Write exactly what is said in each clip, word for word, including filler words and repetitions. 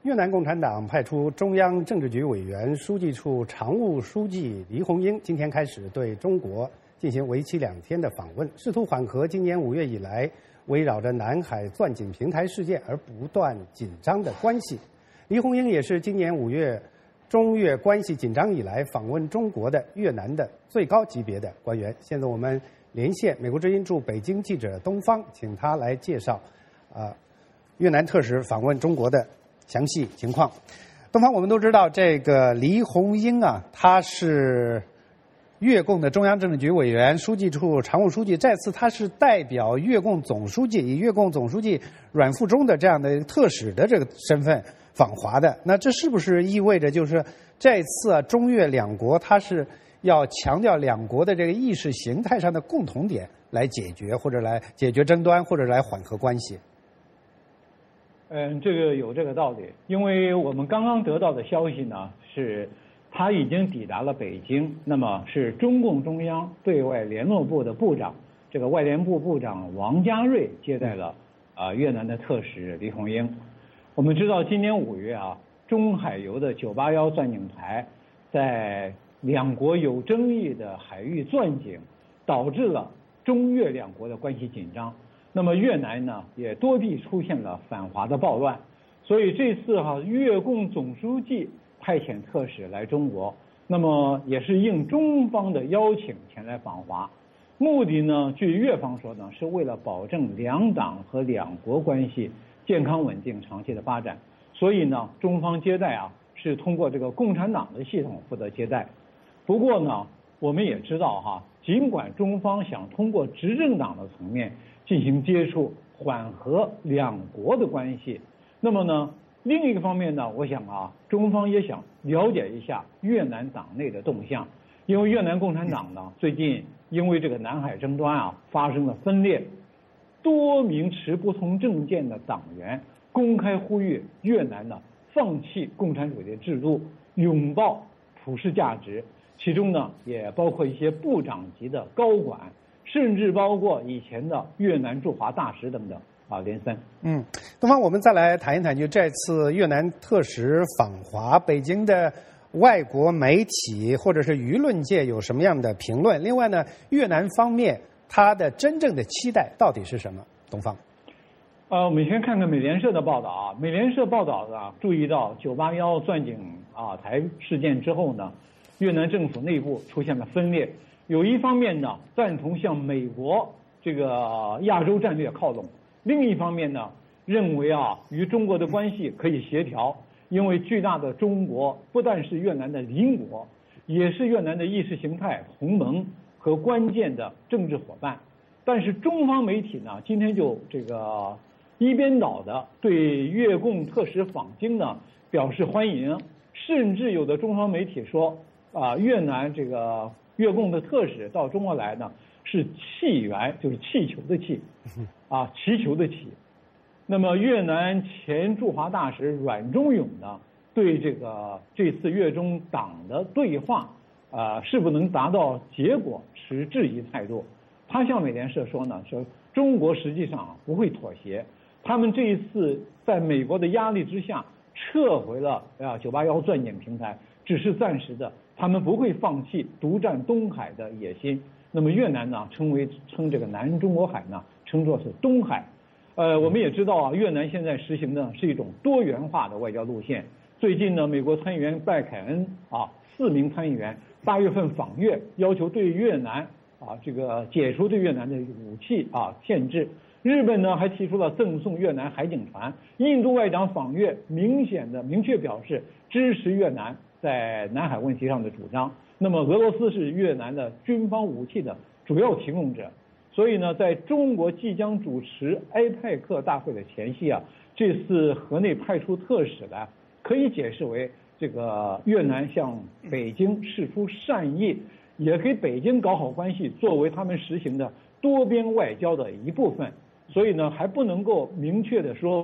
越南共产党派出中央政治局委员、书记处常务书记黎红英，今天开始对中国进行为期两天的访问，试图缓和今年五月以来围绕着南海钻井平台事件而不断紧张的关系。黎红英也是今年五月中越关系紧张以来访问中国的越南的最高级别的官员。现在我们连线美国之音驻北京记者东方，请他来介绍啊、呃、越南特使访问中国的详细情况。东方，我们都知道这个黎红英啊，他是越共的中央政治局委员、书记处常务书记，这次他是代表越共总书记，以越共总书记阮富忠的这样的特使的这个身份访华的。那这是不是意味着就是这次啊，中越两国他是要强调两国的这个意识形态上的共同点来解决，或者来解决争端，或者来缓和关系？ 嗯，这个有这个道理，因为我们刚刚得到的消息呢，是他已经抵达了北京，那么是中共中央对外联络部的部长，这个外联部部长王家瑞接待了啊、呃、越南的特使黎红英。我们知道今年五月啊，中海油的九八一钻井台在两国有争议的海域钻井，导致了中越两国的关系紧张。那么越南呢，也多地出现了反华的暴乱，所以这次哈、啊、越共总书记派遣特使来中国，那么也是应中方的邀请前来访华，目的呢，据越方说呢，是为了保证两党和两国关系健康稳定、长期的发展。所以呢，中方接待啊是通过这个共产党的系统负责接待。不过呢，我们也知道哈，尽管中方想通过执政党的层面进行接触，缓和两国的关系，那么呢，另一个方面呢，我想啊，中方也想了解一下越南党内的动向，因为越南共产党呢，最近因为这个南海争端啊，发生了分裂，多名持不同政见的党员公开呼吁越南呢放弃共产主义的制度，拥抱普世价值，其中呢也包括一些部长级的高管，甚至包括以前的越南驻华大使等等啊，连三。 嗯，东方，我们再来谈一谈，就这次越南特使访华，北京的外国媒体或者是舆论界有什么样的评论？另外呢，越南方面它的真正的期待到底是什么？东方。 呃，我们先看看美联社的报道啊。美联社报道啊，注意到九八一钻井啊台事件之后呢，越南政府内部出现了分裂。有一方面呢，赞同向美国这个亚洲战略靠拢；另一方面呢，认为啊，与中国的关系可以协调，因为巨大的中国不但是越南的邻国，也是越南的意识形态同盟和关键的政治伙伴。但是中方媒体呢，今天就这个一边倒的对越共特使访京呢表示欢迎，甚至有的中方媒体说啊，越南这个越共的特使到中国来呢是气源，就是气球的气，啊，祈求的祈。那么越南前驻华大使阮中勇呢，对这个这次越中党的对话啊是不能达到结果持质疑态度。他向美联社说呢，说中国实际上不会妥协，他们这一次在美国的压力之下撤回了啊九八一钻井平台，只是暂时的，他们不会放弃独占东海的野心。那么越南呢，称为称这个南中国海呢，称作是东海。呃，我们也知道啊，越南现在实行的是一种多元化的外交路线。最近呢，美国参议员拜凯恩啊，四名参议员八月份访越，要求对越南啊，这个解除对越南的武器啊限制。日本呢还提出了赠送越南海警船。印度外长访越，明显的明确表示支持越南在南海问题上的主张。那么俄罗斯是越南的军方武器的主要提供者。所以呢，在中国即将主持埃派克大会的前夕啊，这次河内派出特使来，可以解释为这个越南向北京释出善意，也给北京搞好关系，作为他们实行的多边外交的一部分。所以呢，还不能够明确的说，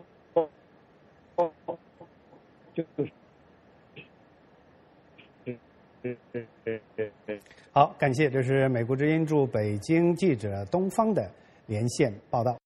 就是好，感谢，这是美国之音驻北京记者东方的连线报道。